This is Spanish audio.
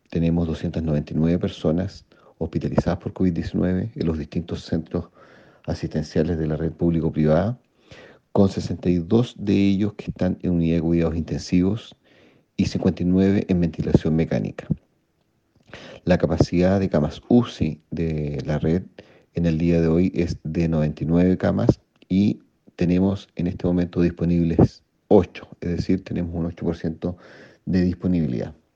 tenemos 299 personas hospitalizadas por COVID-19 en los distintos centros asistenciales de la red público-privada, con 62 de ellos que están en unidad de cuidados intensivos y 59 en ventilación mecánica. La capacidad de camas UCI de la red en el día de hoy es de 99 camas y tenemos en este momento disponibles 8, es decir, tenemos un 8% de disponibilidad.